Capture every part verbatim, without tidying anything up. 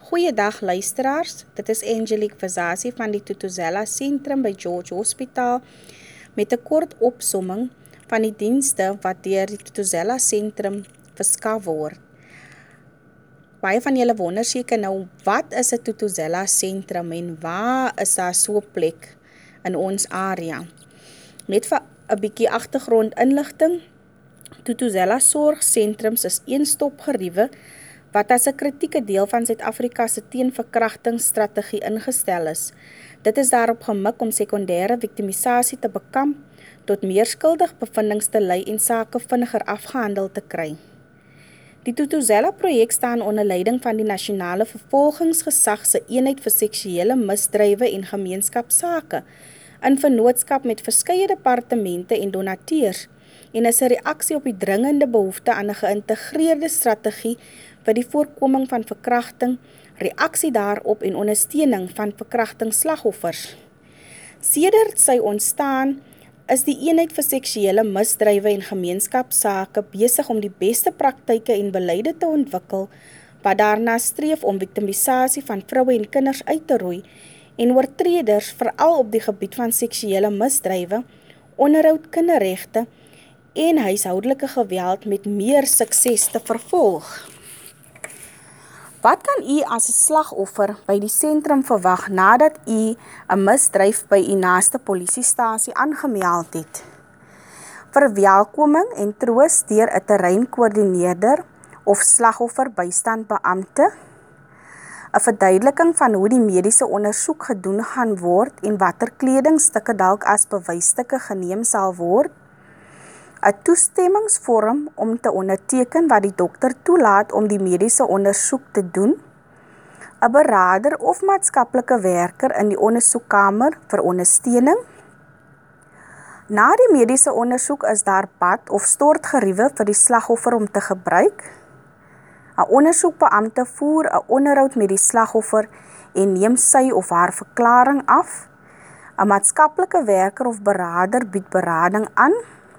Goeiedag luisteraars, dit is Angelique Vizazi van die Thuthuzela Sentrum by George Hospitaal met 'n kort opsomming van die dienste wat deur die Thuthuzela Sentrum verskaf word. Baie van julle wonder seker nou, wat is 'n Thuthuzela Sentrum en waar is daar so 'n plek in ons area? Net vir 'n bietjie agtergrondinligting, Thuthuzela Sorgsentrums is een-stop geriewe wat as 'n kritieke deel van Suid-Afrika se teenverkrachtingsstrategie ingestel is. Dit is daarop gemik om sekondêre viktimisasie te bekamp, tot meer skuldig bevindings te lei en sake vinniger afgehandel te kry. Die Thuthuzela projek staan onder leiding van die Nasionale Vervolgingsgesag se eenheid vir seksuele misdrywe en gemeenskapsake, in vennootskap met verskeie departemente en donateurs, en is 'n reaksie op die dringende behoefte aan 'n geïntegreerde strategie vir die voorkoming van verkrachting, reaksie daarop en ondersteuning van verkrachtingsslagoffers. Sedert sy ontstaan is die eenheid vir seksuele misdrywe en gemeenskapsake besig om die beste praktyke en beleide te ontwikkel wat daarna streef om viktimisasie van vroue en kinders uit te roei en oortreders veral op die gebied van seksuele misdrywe, onderhoud, kinderregte en huishoudelike geweld met meer sukses te vervolg. Wat kan u as 'n slagoffer by die sentrum verwag nadat u 'n misdryf by u naaste polisiestasie aangemeld het? Verwelkoming en troos deur 'n terreinkoördineerder of slagofferbystandbeampte, 'n verduideliking van hoe die mediese ondersoek gedoen gaan word en watter kledingstukke dalk as bewysstukke geneem sal word, 'n toestemmingsvorm om te onderteken wat die dokter toelaat om die mediese ondersoek te doen, 'n beraader of maatskaplike werker in die ondersoekkamer vir ondersteuning. Na die mediese ondersoek is daar bad of stortgeriewe vir die slagoffer om te gebruik. 'n Ondersoekbeampte voer 'n onderhoud met die slagoffer en neem sy of haar verklaring af. 'n Maatskaplike werker of beraader bied berading aan.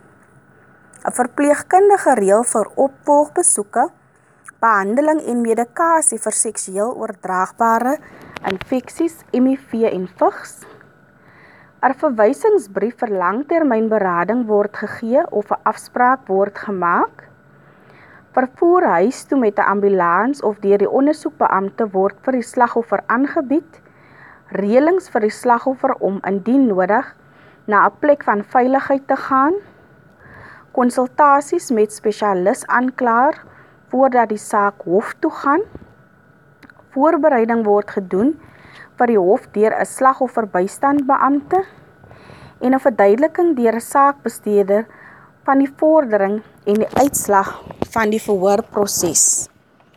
'n Verpleegkundige reël vir opvolgbesoeke, behandeling en medikasie vir seksueel oordraagbare infeksies, M I V en vigs. 'n Verwysingsbrief vir langtermynberading word gegee of 'n afspraak word gemaak. Vervoer huis toe met 'n ambulans of deur die ondersoekbeampte word vir die slagoffer aangebied. Reëlings vir die slagoffer om indien nodig na 'n plek van veiligheid te gaan. Konsultasies met spesialis aanklaer voordat die saak hof toe gaan. Voorbereiding word gedoen vir die hof deur 'n slagofferbystandbeampte en 'n verduideliking deur 'n saakbestuurder van die vordering en die uitslag van die verhoorproses.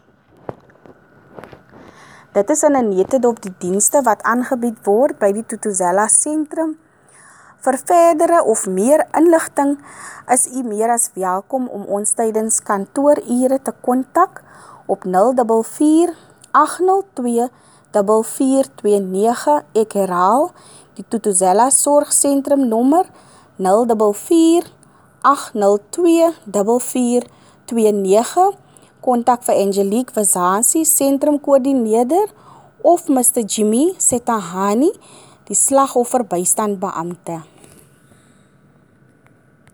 Dit is in 'n netedop die dienste wat aangebied word by die Thuthuzela Sentrum. Vir verdere of meer inligting is u meer as welkom om ons tydens kantoorure te kontak op nul vier vier agt nul twee vier vier twee nege. Ek herhaal, die Thuthuzela Sorgsentrum nommer nul vier vier agt nul twee vier vier twee nege. Kontak vir Angelique Vizazi, sentrumkoördineerder, of Mister Jimmy Setahani, die slagofferbystandbeampte.